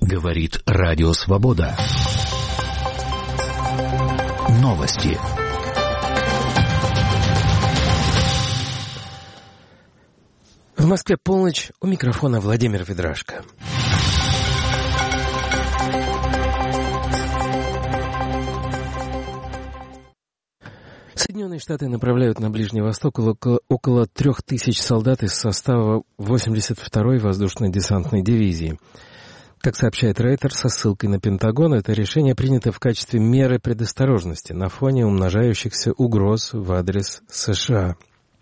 Говорит Радио Свобода. Новости. В Москве полночь, у микрофона Владимир Ведрашко. Соединенные Штаты направляют на Ближний Восток около 3000 солдат из состава 82-й воздушно-десантной дивизии. Как сообщает Рейтер со ссылкой на Пентагон, это решение принято в качестве меры предосторожности на фоне умножающихся угроз в адрес США.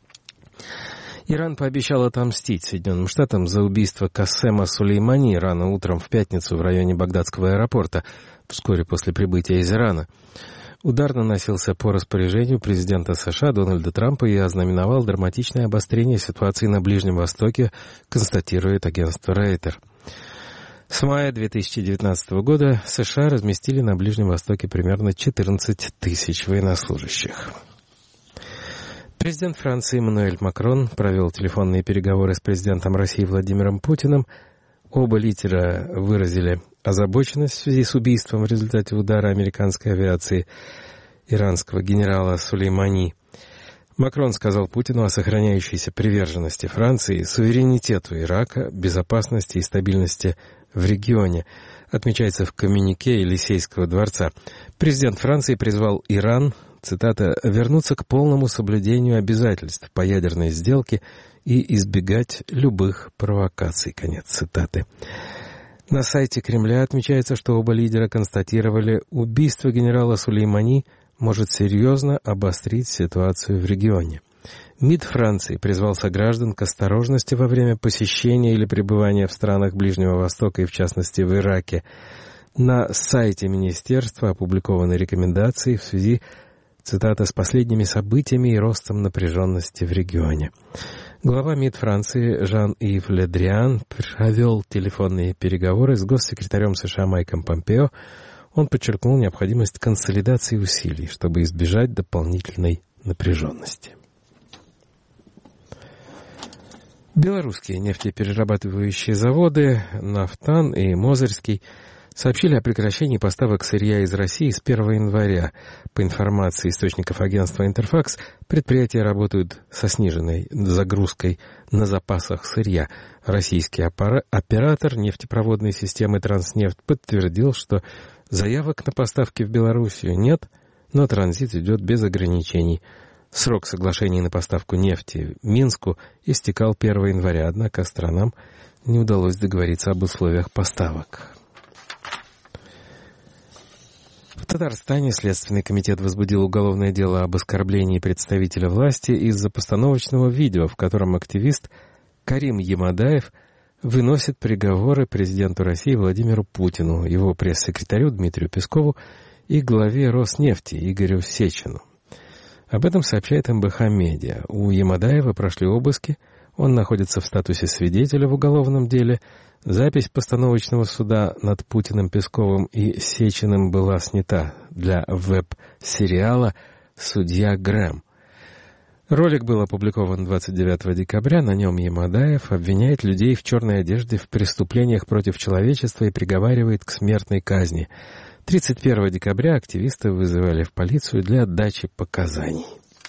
Иран пообещал отомстить Соединенным Штатам за убийство Кассема Сулеймани рано утром в пятницу в районе Багдадского аэропорта, вскоре после прибытия из Ирана. Удар наносился по распоряжению президента США Дональда Трампа и ознаменовал драматичное обострение ситуации на Ближнем Востоке, констатирует агентство Рейтер. С мая 2019 года США разместили на Ближнем Востоке примерно 14 тысяч военнослужащих. Президент Франции Эммануэль Макрон провел телефонные переговоры с президентом России Владимиром Путиным. Оба лидера выразили озабоченность в связи с убийством в результате удара американской авиации иранского генерала Сулеймани. Макрон сказал Путину о сохраняющейся приверженности Франции, суверенитету Ирака, безопасности и стабильности в регионе, отмечается в коммюнике Елисейского дворца. Президент Франции призвал Иран, цитата, «вернуться к полному соблюдению обязательств по ядерной сделке и избегать любых провокаций», конец цитаты. На сайте Кремля отмечается, что оба лидера констатировали, убийство генерала Сулеймани может серьезно обострить ситуацию в регионе. МИД Франции призвал сограждан к осторожности во время посещения или пребывания в странах Ближнего Востока и, в частности, в Ираке. На сайте министерства опубликованы рекомендации в связи, цитата, «с последними событиями и ростом напряженности в регионе». Глава МИД Франции Жан-Ив Ле Дриан провел телефонные переговоры с госсекретарем США Майком Помпео. Он подчеркнул необходимость консолидации усилий, чтобы избежать дополнительной напряженности. Белорусские нефтеперерабатывающие заводы «Нафтан» и «Мозырский» сообщили о прекращении поставок сырья из России с 1 января. По информации источников агентства «Интерфакс», предприятия работают со сниженной загрузкой на запасах сырья. Российский оператор нефтепроводной системы «Транснефть» подтвердил, что заявок на поставки в Белоруссию нет, но транзит идет без ограничений. Срок соглашений на поставку нефти Минску истекал 1 января, однако сторонам не удалось договориться об условиях поставок. В Татарстане Следственный комитет возбудил уголовное дело об оскорблении представителя власти из-за постановочного видео, в котором активист Карим Ямадаев выносит приговоры президенту России Владимиру Путину, его пресс-секретарю Дмитрию Пескову и главе Роснефти Игорю Сечину. Об этом сообщает МБХ Медиа. У Ямадаева прошли обыски, он находится в статусе свидетеля в уголовном деле. Запись постановочного суда над Путиным, Песковым и Сечиным была снята для веб-сериала «Судья Грэм». Ролик был опубликован 29 декабря. На нем Ямадаев обвиняет людей в черной одежде в преступлениях против человечества и приговаривает к смертной казни. 31 декабря активисты вызывали в полицию для дачи показаний.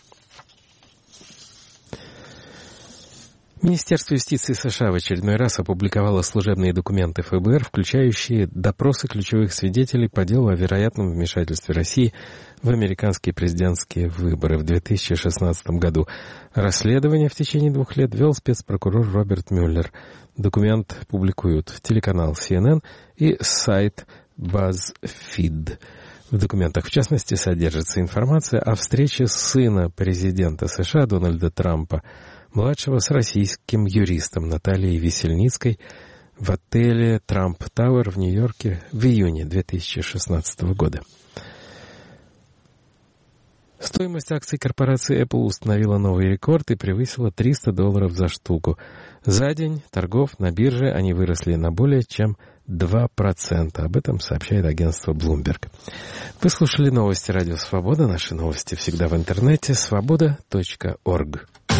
Министерство юстиции США в очередной раз опубликовало служебные документы ФБР, включающие допросы ключевых свидетелей по делу о вероятном вмешательстве России в американские президентские выборы в 2016 году. Расследование в течение 2 лет вел спецпрокурор Роберт Мюллер. Документ публикуют телеканал CNN и сайт BuzzFeed. В документах, в частности, содержится информация о встрече сына президента США Дональда Трампа, младшего, с российским юристом Натальей Весельницкой в отеле Трамп Тауэр в Нью-Йорке в июне 2016 года. Стоимость акций корпорации Apple установила новый рекорд и превысила $300 за штуку. За день торгов на бирже они выросли на более чем 2%. Об этом сообщает агентство Bloomberg. Вы слушали новости Радио Свобода. Наши новости всегда в интернете. Свобода.орг.